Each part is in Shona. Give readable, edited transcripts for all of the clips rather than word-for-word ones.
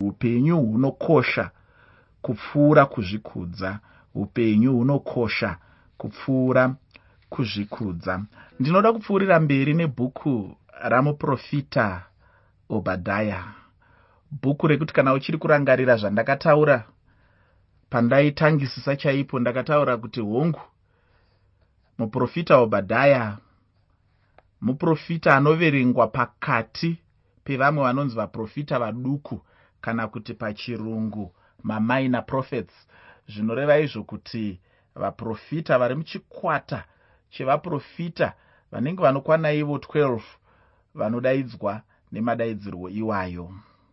Upenyu hunokosha kupfuura kuzvikudza. Upenyu hunokosha kupfuura kuzvikudza. Ndinoda kupfuurira mberi nebhuku ramuprofita Obhadhaya. Bhuku rekuti kana uchiri kurangarira zvandakataura pandaitangisisa chaipo, ndakataura kuti hongu, muprofita Obhadhaya muprofita anoverengwa pakati pevamwe vanonzi vaprofita vaduku, kana kuti pachirungu maminor prophets. Zvinoreva izvo kuti vaprofita vari muchikwata chevaprofita vanenge vanokwana ivo 12 vanodaidzwa nemadaidzirwo iwayo.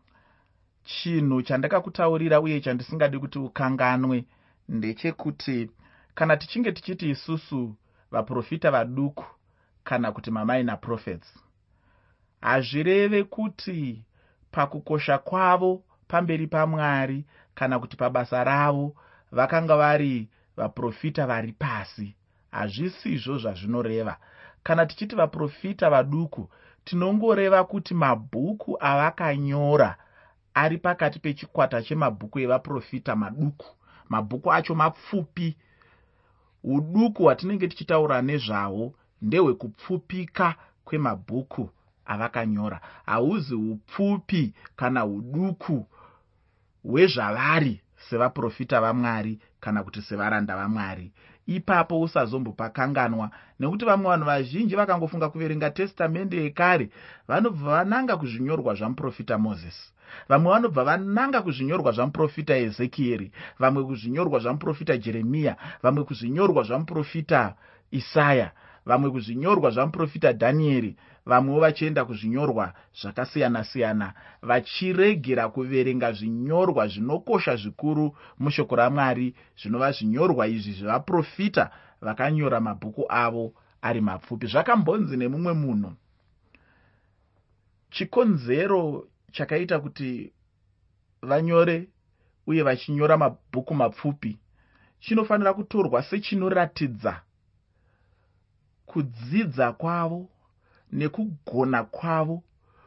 Chinhu chandakakutaurira uye chandisingadi kuti ukanganwe ndechekuti kana tichinge tichiti isusu vaprofita vaduku kana kuti maminor prophets, hazvireve kuti pakukosha kwavo pamberi paMwari kana kuti pabasa ravo vakanga vari vaprofita vari pasi. Hazvisizvo zvazvinoreva. Kana tichiti vaprofita vaduku, tinongoreva kuti mabhuku avakanyora ari pakati pechikwata chemabhuku evaprofita maduku. Mabhuku acho mapfupi. Uduku hwatinenge tichitaura nezvawo ndehwekupfupika kwemabhuku avakanyora. Hauzi upfupi kana uduku hwezvavari sevaprofita vaMwari kana kuti sevaranda vaMwari. Ipapo usazombopakanganwa, nekuti vamwe vanhu vazhinji vakangofunga kuverenga testamende yekare vanobva vananga kuzvinyorwa zvamuprofita Moses, vamwe vanobva vananga kuzvinyorwa zvamuprofita Ezekieri, vamwe kuzvinyorwa zvamuprofita Jeremiya, vamwe kuzvinyorwa zvamuprofita Isaya, vamwe kuzvinyorwa zvamuprofita Dhanieri, vamwewo vachienda kuzvinyorwa zvakasiyana-siyana, vachiregera kuverenga zvinyorwa zvinokosha zvikuru mushoko raMwari, zvinova zvinyorwa izvi zvevaprofita vakanyora mabhuku avo ari mapfupi. Zvakambonzi nemumwe munhu, chikonzero chakaita kuti vanyore uye vachinyora mabhuku mapfupi chinofanira kutorwa sechinoratidza kudzidza kwavo nekugona kwavo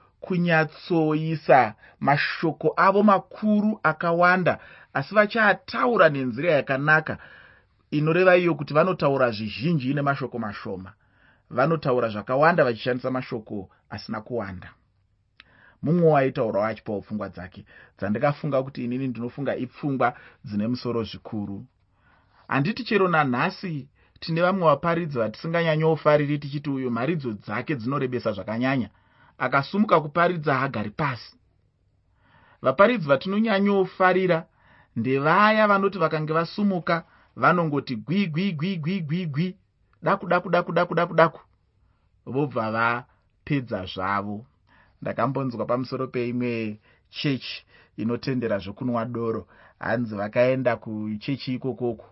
kunyatsoisa mashoko avo makuru akawanda, asi vachaataura nenzira yakanaka, inoreva iyo kuti vanotaura zvizhinji nemashoko mashoma. Vanotaura zvakawanda vachishandisa mashoko asina kuwanda. Mumwe waitaurawo achipawo pfungwa dzake dzandakafunga kuti inini ndinofunga ipfungwa dzine musoro zvikuru. Handiti chero nanhasi tine vamwe vaparidzi vatisinganyanyofariri tichiti uyo mharidzo dzake dzinorebesa zvakanyanya, akasumuka kuparidza hagari pasi. Vaparidzi vatinonyanyofarira ndevaya vanoti vakange vasumuka vanongoti gwi gwi gwi gwi gwi gwi, daku daku daku daku daku daku, vobva vapedza zvavo. Ndakambonzwa pamusoro peimwe chechi inotendera zvokunwa doro. Hanzi vakaenda kuchechi ikokoko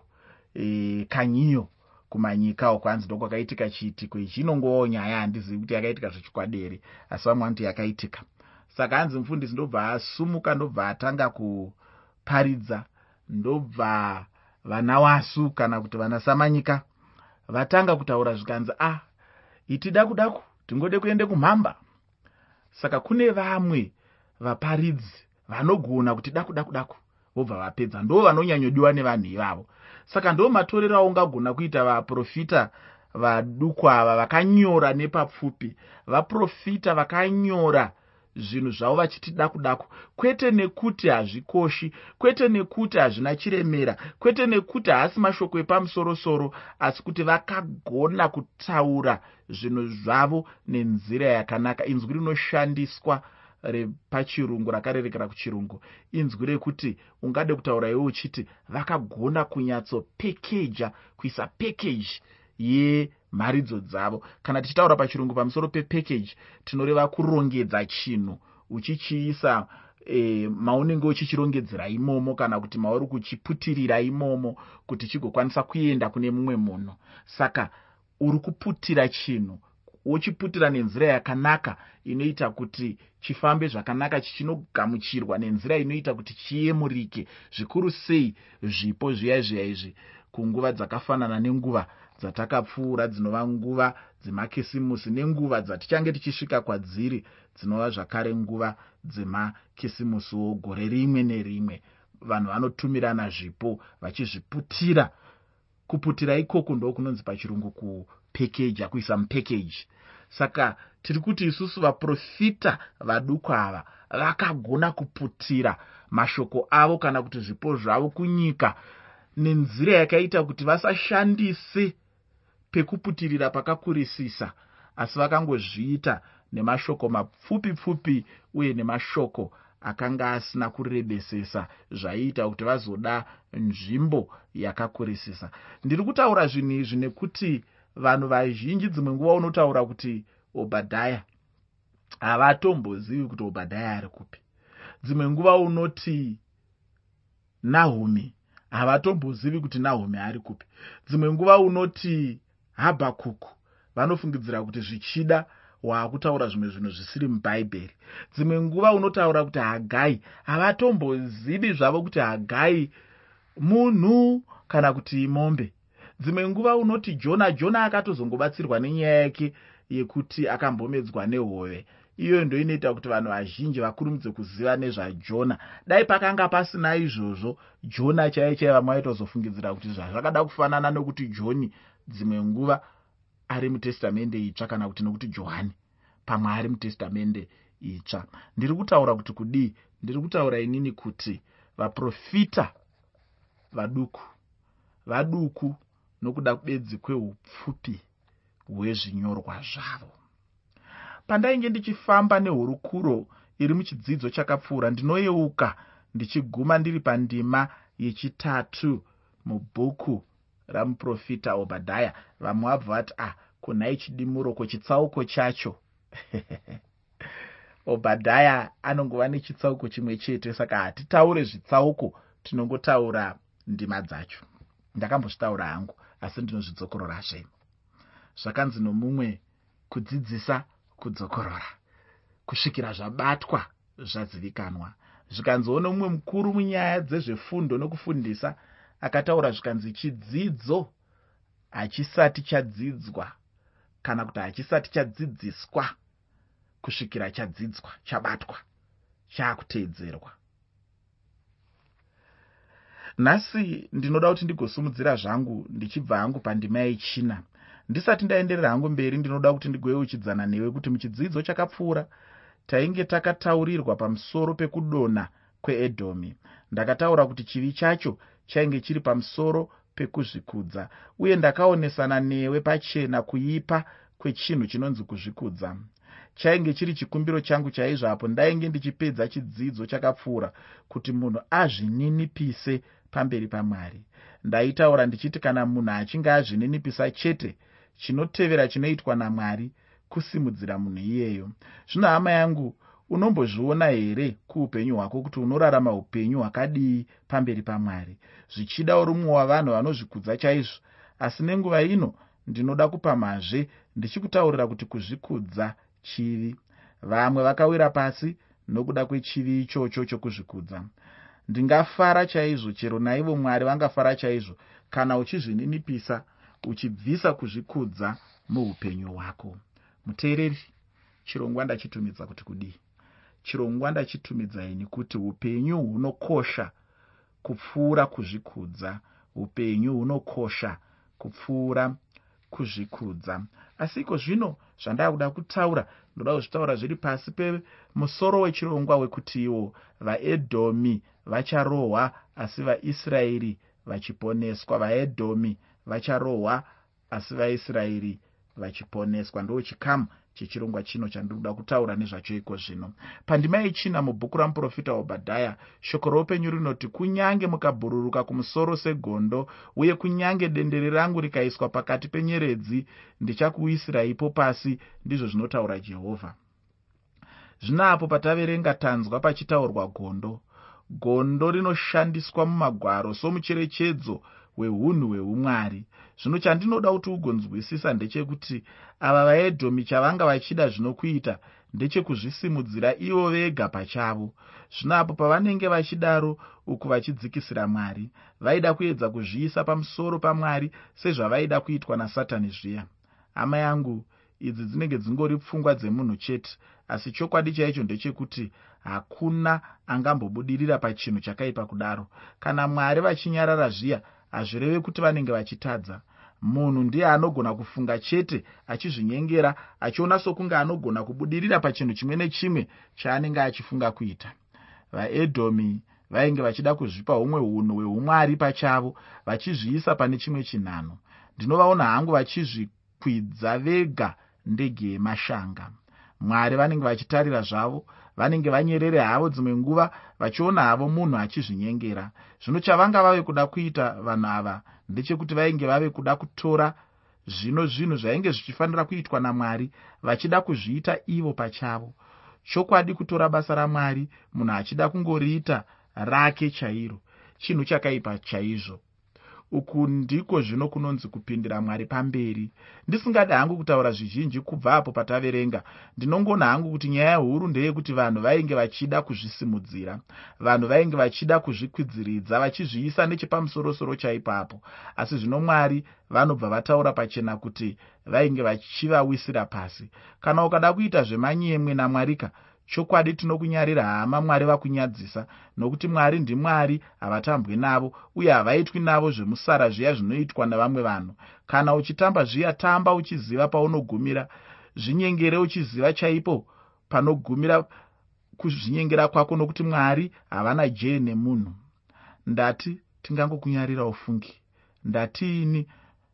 Kanyiyo kumanyika uko, hanzi ndokwakaitika chiitiko ichi. Inongovawo nyaya, handizivi kuti yakaitika zvechikwadere, asi vamwe vanoti yakaitika. Saka hanzi mufundisi ndobva asumuka, ndobva atanga kuparidza, ndobva vana wasu kana kuti vana samanyika vatanga kutaura zvikanzi iti daku daku tingode kuende kumhamba. Saka kune vamwe vaparidzi vanogona kuti daku daku daku vobva vapedza, ndo vanonyanyodiwa nevanhu ivavo. Saka ndo matorero aungagona kuita vaprofita vaduku ava vakanyora nepapfupi, vaprofita vakanyora zvinhu zvavo vachiti daku daku, kwete nekuti hazvikoshi, kwete nekuti hazvina chiremera, kwete nekuti haasi mashoko epamusoro-soro, asi kuti vakagona kutaura zvinhu zvavo nenzira yakanaka. Inzwi rinoshandiswa pachirungu, rakarerekera kuchirungu, inzwi rekuti ungade kutaura iwe uchiti vakagona kunyatsopekeja, kuisa pekeji yemharidzo dzavo. Kana tichitaura pachirungu pamusoro pepekeji, tinoreva kurongedza chinhu uchichiisa maunenge uchichirongedzera imomo, kana kuti mauri kuchiputirira imomo kuti chigokwanisa kuenda kune mumwe munhu. Saka uri kuputira chinhu, uchiputira nenzira yakanaka inoita kuti chifambe zvakanaka, chichinogamuchirwa nenzira inoita kuti chiyemurike, zvikuru sei zvipo zviya zviya izvi kunguva dzakafanana nenguva dzatakapfuura, dzinova nguva dzemakisimusi nenguva dzatichange tichisvika kwadziri dzinova zvakare nguva dzemakisimusiwo gore rimwe nerimwe. Vanhu vanotumirana zvipo vachizviputira. Kuputira ikoko ndo kunonzi pachirungu kupackage, kuisa mupackage. Saka tiri kuti isusu vaprofita vaduku ava vakagona kuputira mashoko avo kana kuti zvipo zvavo kunyika nenzira yakaita kuti vasashandise pekuputirira pakakurisisa, asi vakangozviita nemashoko mapfupi pfupi uye nemashoko akanga asina kurebesesa, zvaiita kuti vazoda nzvimbo yakakurisisa. Ndiri kutaura zvinhu izvi nekuti vanhu vazhinji dzimwe nguva unotaura kuti Obhadhaya, havatombozivi kuti Obhadhaya ari kupi. Dzimwe nguva unoti Nahumi, havatombozivi kuti Nahumi ari kupi. Dzimwe nguva unoti Habhakuku, vanofungidzira kuti zvichida waakutaura zvimwe zvinhu zvisiri mubhaibheri. Dzimwe nguva unotaura kuti Hagai, havatombozivi zvavo kuti Hagai munhu kana kuti mombe. Dzimwe nguva unoti Jona akatozongobatsirwa nenyaya yake yekuti akambomedzwa nehove. Iyo ndo inoita kuti vanhu vazhinji vakurumidze kuziva nezvaJona. Dai pakanga pasina izvozvo, Jona chaiye vamwe vaitozofungidzira kuti zvakada kufanana nokuti Joni dzimwe nguva ari muTestamende itsva kana kuti nokuti Johani pamwe ari muTestamende itsva. Ndiri kutaura kuti kudii? Ndiri kutaura inini kuti vaprofita vaduku nokuda bedzi kweupfupi hwezvinyorwa zvavo. Pandainge ndichifamba nehurukuro iri muchidzidzo chakapfuura, ndinoyeuka ndichiguma ndiri pandima yechitatu mubhuku ramuprofita Obhadhaya. Vamwe vabva vati kunhai chidimuroko chitsauko chacho. Obhadhaya anongova nechitsauko chimwe chete, saka hatitaure zvitsauko, tinongotaura ndima dzacho. Ndakambozvitaura hangu, asi ndinozvidzokororazve. Zvakanzi nomumwe, kudzidzisa kudzokorora, kusvikira zvabatwa zvazivikanwa. Zvikanziwo nomumwe mukuru munyaya dzezvefundo nokufundisa akataura zvikanzi chidzidzo hachisati chadzidzwa kana kuti hachisati chadzidziswa kusvikira chadzidzwa, chabatwa, chaakuteedzerwa. Nhasi ndinoda kuti ndigosimudzira zvangu ndichibva hangu pandima yechina. Ndisati ndaenderera hangu mberi, ndinoda kuti ndigoyeuchidzana newe kuti muchidzidzo chakapfuura tainge takataurirwa pamusoro pekudonha kweEdhomi. Ndakataura kuti chivi chacho chainge chiri pamusoro pekuzvikudza, uye ndakaonesana newe pachena kuipa kwechinhu chinonzi kuzvikudza. Chainge chiri chikumbiro changu chaizvo apo ndainge ndichipedza chidzidzo chakapfuura kuti munhu azvininipise pamberi paMwari. Ndaitaura ndichiti kana munhu achinge azvininipisa chete, chinotevera chinoitwa naMwari kusimudzira munhu iyeyo. Zvino hama yangu, unombozviona here kuupenyu hwako kuti unorarama upenyu hwakadii pamberi paMwari? Zvichida uri mumwe wavanhu vanozvikudza chaizvo, asi nenguva ino ndinoda kupamhazve ndichikutaurira kuti kuzvikudza chivi. Vamwe vakawira pasi nokuda kwechivi ichocho chokuzvikudza. Ndingafara chaizvo, chero naivo Mwari vangafara chaizvo, kana uchizvininipisa uchibvisa kuzvikudza muupenyu hwako. Muteereri, chirongwa ndachitumidza kuti kudii? Chirongwa ndachitumidza ini kuti upenyu hunokosha kupfuura kuzvikudza. Upenyu hunokosha kupfuura kuzvikudza. Asi iko zvino zvandakuda kutaura, ndoda kuzvitaura zviri pasi pemusoro wechirongwa wekuti ivo vaEdhomi vacharohwa asi vaIsraeri vachiponeswa. VaEdhomi vacharohwa asi vaIsraeri vachiponeswa. Ndo chikamu chechirongwa chino chandinoda kutaura nezvacho iko zvino. Pandima yechina mubhuku ramuprofita Obhadhaya, shoko roupenyu rinoti, kunyange mukabhururuka kumusoro segondo, uye kunyange dendere rangu rikaiswa pakati penyeredzi, ndichakuisiraipo pasi, ndizvo zvinotaura Jehovha. Zvino apo pataverenga tanzwa pachitaurwa gondo. Gondo rinoshandiswa mumagwaro somucherechedzo wehunhu hweumwari. Zvino chandinoda kuti ugonzwisisa ndechekuti ava vaEdhomi chavanga vachida zvinokuita ndechekuzvisimudzira ivo vega pachavo. Zvino apo pavanenge vachidaro uku vachidzikisira Mwari, vaida kuedza kuzviisa pamusoro paMwari sezvavaida kuitwa naSatani zviya. Hama yangu, idzi dzinenge dzingori pfungwa dzemunhu chete, asi chokwadi chaicho ndechekuti hakuna angambobudirira pachinhu chakaipa kudaro. Kana Mwari vachinyarara zviya, hazvireve kuti vanenge vachitadza. Munhu ndiye anogona kufunga chete achizvinyengera, achiona sokunge anogona kubudirira pachinhu chimwe nechimwe chaanenge achifunga kuita. VaEdhomi vainge vachida kuzvipa humwe unhu hweumwari pachavo, vachizviisa pane chimwe chinhano. Ndinovaona hangu vachizvikwidza vega ndege yemashanga. Mwari vanenge vachitarira zvavo, vanenge vanyerere havo dzimwe nguva, vachiona havo munhu achizvinyengera. Zvino chavanga vave kuda kuita vanhu ava ndechekuti vainge vave kuda kutora zvinhu zvainge zvichifanira kuitwa naMwari, vachida kuzviita ivo pachavo. Chokwadi kutora basa raMwari munhu achida kungoriita rake chairo, chinhu chakaipa chaizvo. Uku ndiko zvino kunonzi kupindira Mwari pamberi. Ndisingada hangu kutaura zvizhinji kubva apo pataverenga, ndinongona hangu kuti nyaya huru ndeyekuti vanhu vainge vachida kuzvisimudzira, vanhu vainge vachida kuzvikwidziridza, vachizviisa nechepamusoro-soro chaipapo. Asi zvino Mwari vanobva vataura pachena kuti vainge vachivawisira pasi. Kana ukada kuita zvemanyemwe naMwarika, chokwadi tinokunyarira hama, Mwari vakunyadzisa, nokuti Mwari ndiMwari, havatambwi navo, uye havaitwi navo zvemusara zviya zvinoitwa navamwe vanhu. Kana uchitamba zviya, tamba uchiziva paunogumira, zvinyengere uchiziva chaipo panogumira kuzvinyengera kwako, nokuti Mwari havana jee nemunhu. Ndati tingangokunyarira ufungi, ndatiini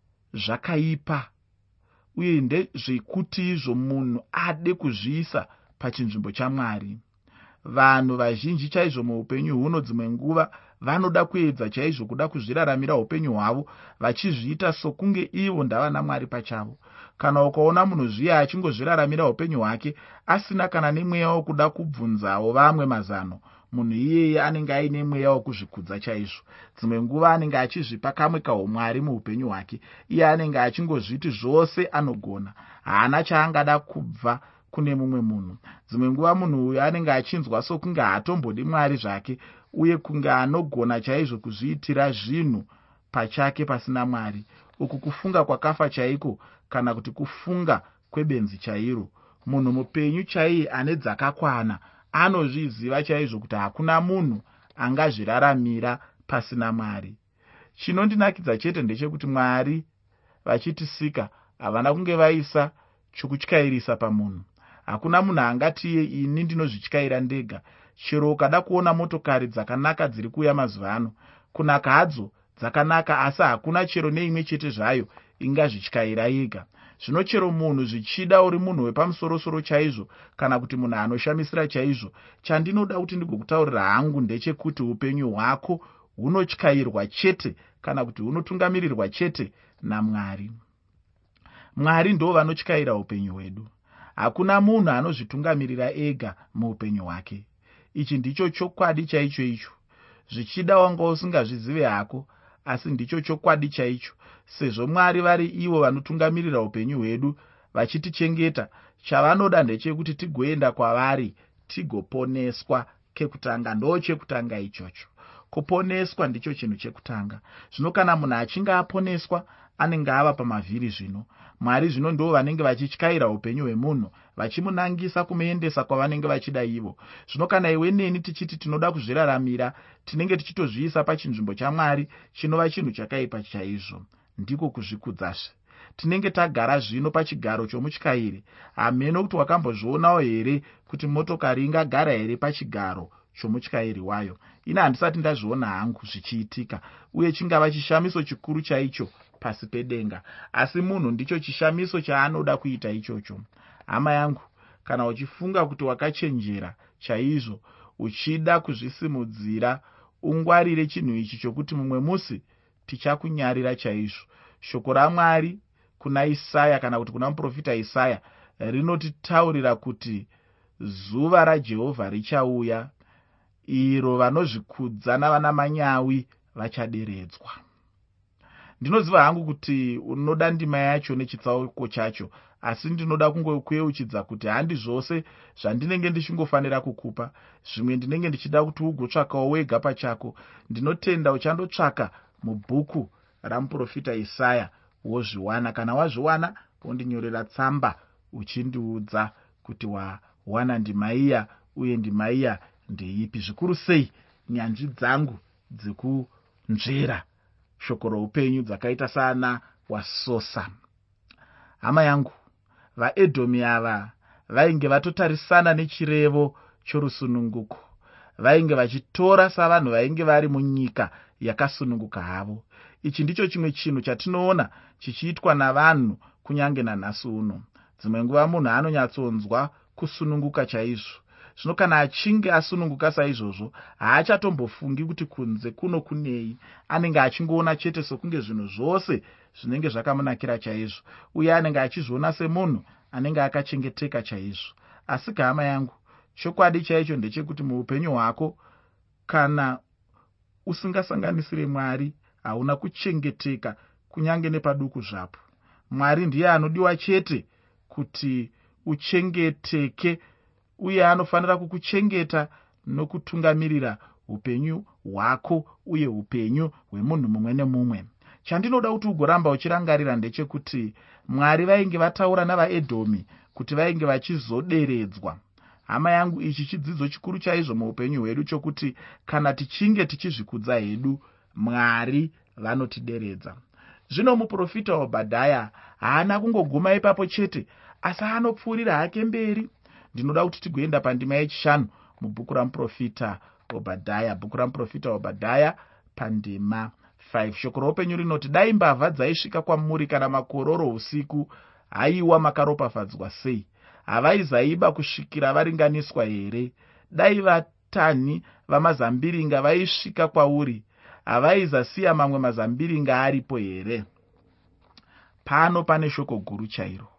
zvakaipa, uye ndezvekuti izvo munhu ade kuzviisa pachinzvimbo chaMwari. Vanhu vazhinji chaizvo muupenyu huno dzimwe nguva vanoda kuedza chaizvo kuda kuzviraramira upenyu hwavo, vachizviita sokunge ivo ndavana Mwari pachavo. Kana ukaona munhu zviya achingozviraramira upenyu hwake asina kana nemweya wokuda kubvunzawo vamwe mazano, munhu iyeye anenge aine mweya wokuzvikudza chaizvo. Dzimwe nguva anenge achizvipa kamwe kaumwari muupenyu hwake, iye anenge achingozviti zvose anogona, haana chaangada kubva kune mumwe munhu. Dzimwe nguva munhu uyu anenge achinzwa sokunge haatombodi Mwari zvake, uye kunge anogona chaizvo kuzviitira zvinhu pachake pasina Mwari. Uku kufunga kwakafa chaiko, kana kuti kufunga kwebenzi chairo. Munhu mupenyu chaiye ane dzakakwana anozviziva chaizvo kuti hakuna munhu angazviraramira pasina Mwari. Chinondinakidza chete ndechekuti Mwari vachitisika havana kunge vaisa chokutyairisa pamunhu. Hakuna munhu angati iye ini ndinozvityaira ndega. Chero ukada kuona motokari dzakanaka dziri kuuya mazuva ano, kunaka hadzo dzakanaka, asi hakuna chero neimwe chete zvayo ingazvityaira yega. Zvino chero munhu zvichida uri munhu wepamusoro-soro chaizvo, kana kuti munhu anoshamisira chaizvo, chandinoda kuti ndigokutaurira hangu ndechekuti upenyu hwako hunotyairwa chete, kana kuti hunotungamirirwa chete naMwari. Mwari ndo vanotyaira upenyu hwedu. Hakuna munhu anozvitungamirira ega muupenyu hwake. Ichi ndicho chokwadi chaicho icho. Zvichida wanga usingazvizive hako, asi ndicho chokwadi chaicho. Sezvo Mwari vari ivo vanotungamirira upenyu hwedu, vachitichengeta, chavanoda ndechekuti tigoenda kwavari tigoponeswa. Kekutanga ndo chekutanga ichocho. Kuponeswa ndicho chinhu chekutanga. Zvino kana munhu achinge aponeswa, anenge ava pamavhiri zvino. Mwari zvino ndo vanenge vachityaira upenyu hwemunhu, vachimunangisa kumuendesa kwavanenge vachida ivo. Zvino kana iwe neni tichiti tinoda kuzviraramira, tinenge tichitozviisa pachinzvimbo chaMwari, chinova chinhu chakaipa chaizvo. Ndiko kuzvikudzazve. Tinenge tagara zvino pachigaro chomutyairi. Hameno kuti wakambozvionawo here kuti motokari ingagara here pachigaro chomutyairi wayo. Ina handisati ndazviona hangu zvichiitika, uye chingava chishamiso chikuru chaicho pasi pedenga. Asi munhu ndicho chishamiso chaanoda kuita ichocho. Hama yangu, kana uchifunga kuti wakachenjera chaizvo, uchida kuzvisimudzira, ungwarire chinhu ichi chokuti mumwe musi tichakunyarira chaizvo. Shoko raMwari kuna Isaya, kana kuti kuna muprofita Isaya, rinotitaurira kuti zuva raJehovha richauya, iro vanozvikudza navana manyawi vachaderedzwa. Ndinoziva hangu kuti unoda ndima yacho nechitsauko chacho, asi ndinoda kungokuyeuchidza kuti handi zvose zvandinenge ndichingofanira kukupa. Zvimwe ndinenge ndichida kuti ugotsvakawo wega pachako. Ndinotenda uchandotsvaka mubhuku ramuprofita Isaya wozviwana. Kana wazviwana, wondinyorera tsamba uchindiudza kuti wana ndima iya uye ndima iya ndeipi. Zvikuru sei nyanzvi dzangu dzekunzvera shoko roupenyu dzakaita sana wasosa. Hama yangu, vaEdhomi ava vainge vatotarisana nechirevo chorusununguko. Vainge vachitora savanhu vainge vari munyika yakasununguka havo. Ichi ndicho chimwe chinhu chatinoona chichiitwa navanhu kunyange nanhasi uno. Dzimwe nguva munhu anonyatsonzwa kusununguka chaizvo. Zvino kana achinge asununguka saizvozvo, haachatombofungi kuti kunze kuno kunei. Anenge achingoona chete sokunge zvinhu zvose zvinenge zvakamunakira chaizvo, uye anenge achizviona semunhu anenge akachengeteka chaizvo. Asi hama yangu, chokwadi chaicho ndechekuti muupenyu hwako, kana usingasanganisire Mwari, hauna kuchengeteka kunyange nepaduku zvapo. Mwari ndiye anodiwa chete kuti uchengeteke, uye anofanira kukuchengeta nokutungamirira upenyu hwako uye upenyu hwemunhu mumwe nemumwe. Chandinoda kuti ugoramba uchirangarira ndechekuti Mwari vainge vataura navaEdhomi kuti vainge vachizoderedzwa. Hama yangu, ichi chidzidzo chikuru chaizvo muupenyu hwedu chokuti kana tichinge tichizvikudza hedu, Mwari vanotideredza. Zvino muprofita Obhadhaya haana kungoguma ipapo chete, asi anopfuurira hake mberi. Ndinoda kuti tigoenda pandima ye5 mubhuku ramuprofita Obhadhaya. Bhuku ramuprofita Obhadhaya pandima 5. Shoko roupenyu rinoti, dai mbavha dzaisvika kwamuri kana makororo usiku, haiwa makaropafadzwa sei. Havaizaiba kusvikira varinganiswa here? Dai vatanhi vamazambiringa vaisvika kwauri, havaizasiya mamwe mazambiringa aripo here? Pano pane shoko guru chairo.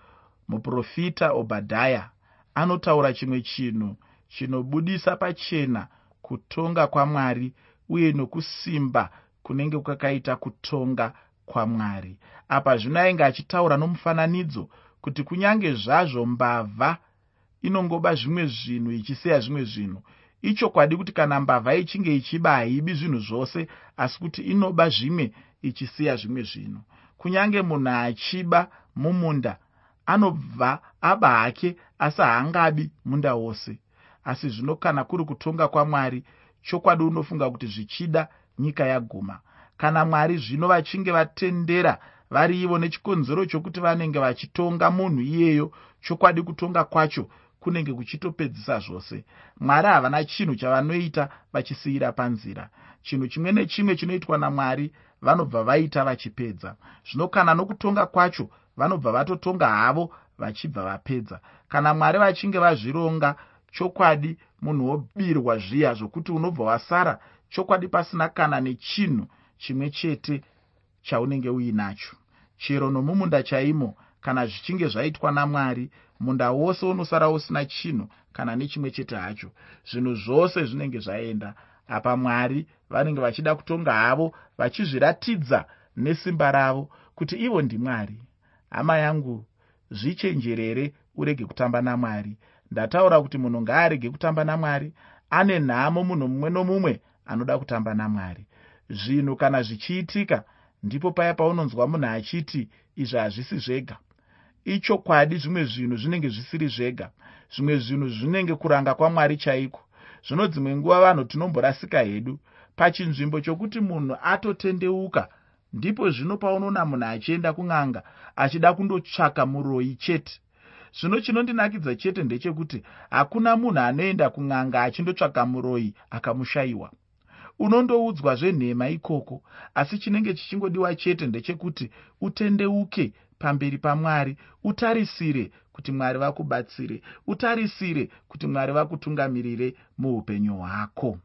Muprofita Obhadhaya anotaura chimwe chinhu chinobudisa pachena kutonga kwaMwari uye nokusimba kunenge kwakaita kutonga kwaMwari. Apa zvino ainge achitaura nomufananidzo kuti kunyange zvazvo mbavha inongoba zvimwe zvinhu ichisiya zvimwe zvinhu, ichokwadi kuti kana mbavha ichinge ichiba haibi zvinhu zvose, asi kuti inoba zvimwe ichisiya zvimwe zvinhu. Kunyange munhu achiba mumunda, anobva aba hake asi haangabi munda wose. Asi zvino kana kuri kutonga kwaMwari, chokwadi unofunga kuti zvichida nyika yaguma. Kana Mwari zvino vachinge vatendera vari ivo nechikonzero chokuti vanenge vachitonga munhu iyeyo, chokwadi kutonga kwacho kunenge kuchitopedzisa zvose. Mwari havana chinhu chavanoita vachisiyira panzira. Chinhu chimwe nechimwe chinoitwa naMwari vanobva vaita vachipedza. Zvino kana nokutonga kwacho vanobva vatotonga havo vachibva vapedza. Kana Mwari vachinge vazvironga, chokwadi munhu wobirwa zviya zvokuti unobva wasara chokwadi pasina kana nechinhu chimwe chete chaunenge uinacho. Chero nomumunda chaimo, kana zvichinge zvaitwa naMwari, munda wose unosara usina chinhu kana nechimwe chete hacho. Zvinhu zvose zvinenge zvaenda. Apa Mwari vanenge vachida kutonga havo vachizviratidza nesimba ravo kuti ivo ndiMwari. Hama yangu, zvichenjerere urege kutamba naMwari. Ndataura kuti munhu ngaarege kutamba naMwari. Ane nhamo munhu mumwe nomumwe anoda kutamba naMwari. Zvinhu kana zvichiitika, ndipo paya paunonzwa munhu achiti izvi hazvisi zvega. Ichokwadi zvimwe zvinhu zvinenge zvisiri zvega. Zvimwe zvinhu zvinenge kuranga kwaMwari chaiko. Zvino dzimwe nguva vanhu tinomborasika hedu pachinzvimbo chokuti munhu atotendeuka, ndipo zvino paunoona munhu achienda kun'anga achida kundotsvaka muroyi chete. Zvino chinondinakidza chete ndechekuti hakuna munhu anoenda kun'anga achindotsvaka muroyi akamushayiwa. Unondoudzwa zvenhema ikoko, asi chinenge chichingodiwa chete ndechekuti utendeuke pamberi paMwari, utarisire kuti Mwari vakubatsire, utarisire kuti Mwari vakutungamirire muupenyu hwako.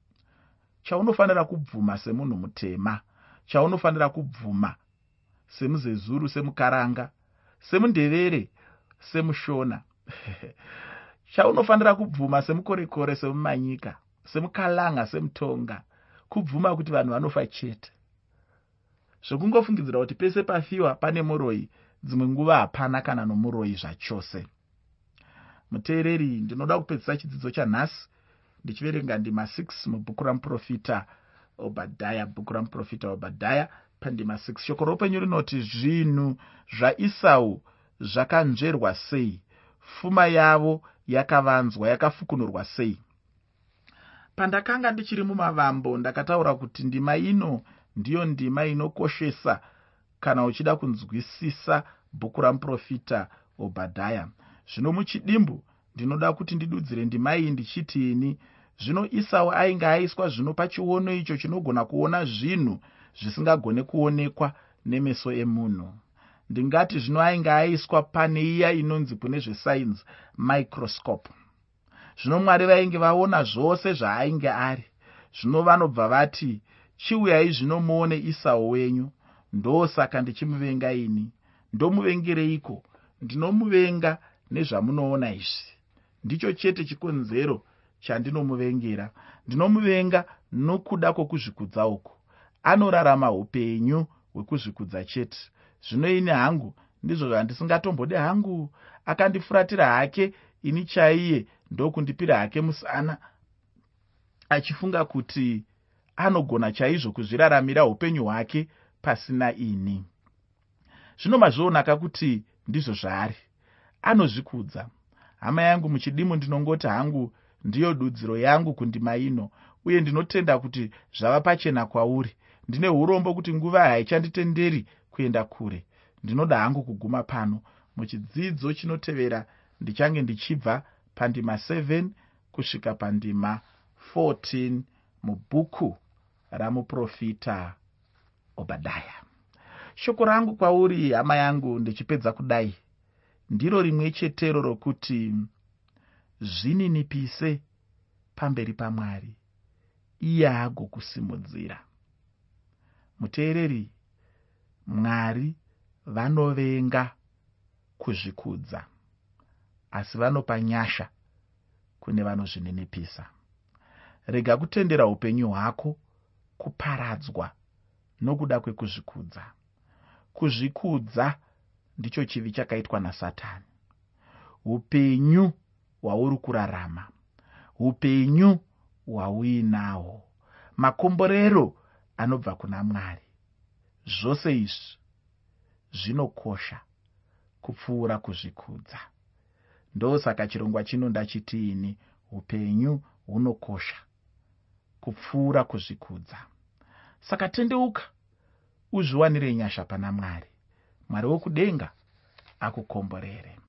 Chaunofanira kubvuma semunhu mutema, chaunofanira kubvuma semuzezuru, semukaranga, semundevere, semushona, chaunofanira kubvuma semukorekore, semumanyika, semukalanga, semutonga, kubvuma kuti vanhu vanofa chete. Zvokungofungidzira kuti pese pafiwa pane muroyi, dzimwe nguva hapana kana nomuroyi zvachose. Muteereri, ndinoda kupedzisa chidzidzo chanhasi ndichiverenga ndima 6 mubhuku ramuprofita Obhadhaya. Bhuku ramuprofita Obhadhaya pandima 6. Shoko roupenyu rinoti, zvinhu zvaEsau zvakanzverwa sei, pfuma yavo yakavanzwa, yakafukunurwa sei. Pandakanga ndichiri mumavambo ndakataura kuti ndima ino ndiyo ndima inokoshesa kana uchida kunzwisisa bhuku ramuprofita Obhadhaya. Zvino muchidimbu ndinoda kuti ndidudzire ndima iyi ndichitini. Zvino Esau ainge aiswa zvino pachiono icho chinogona kuona zvinhu zvisingagone kuonekwa nemeso emunhu. Ndingati zvino ainge aiswa pane iya inonzi kune zvesainzi microscope. Zvino Mwari vainge vaona zvose zvaainge ari. Zvino vanobva vati, chiuyai zvino muone Esau wenyu, ndosaka ndichimuvenga ini. Ndomuvengereiko? Ndinomuvenga nezvamunoona izvi. Ndicho chete chikonzero chandinomuvengera. Ndinomuvenga nokuda kwokuzvikudza uku. Anorarama upenyu hwekuzvikudza chete. Zvino ini hangu ndizvo zvandisingatombode hangu. Akandifuratira hake ini chaiye ndokundipira hake musana, achifunga kuti anogona chaizvo kuzviraramira upenyu hwake pasina ini. Zvino mazvionaka kuti ndizvo zvaari. Anozvikudza. Hama yangu muchidimu, ndinongoti hangu ndiyo dudziro yangu kundima ino, uye ndinotenda kuti zvava pachena kwauri. Ndine urombo kuti nguva haichanditenderi kuenda kure. Ndinoda hangu kuguma pano. Muchidzidzo chinotevera ndichange ndichibva pandima 7 kusvika pandima 14 mubhuku ramuprofita Obhadhaya. Shoko rangu kwauri, hama yangu, ndichipedza kudai, ndiro rimwe chetero rokuti zvininipise pamberi paMwari, iye agokusimudzira. Muteereri, Mwari vanovenga kuzvikudza, asi vanopa nyasha kune vanozvininipisa. Rega kutendera upenyu hwako kuparadzwa nokuda kwekuzvikudza. Kuzvikudza ndicho chivi chakaitwa naSatani. Upenyu hwauri kurarama, upenyu hwauinawo, makomborero anobva kuna Mwari, zvose izvi zvinokosha kupfuura kuzvikudza. Ndosaka chirongwa chino ndachitiini, upenyu hunokosha kupfuura kuzvikudza. Saka tendeuka uzviwanire nyasha pana Mwari. Mwari wokudenga akukomborere.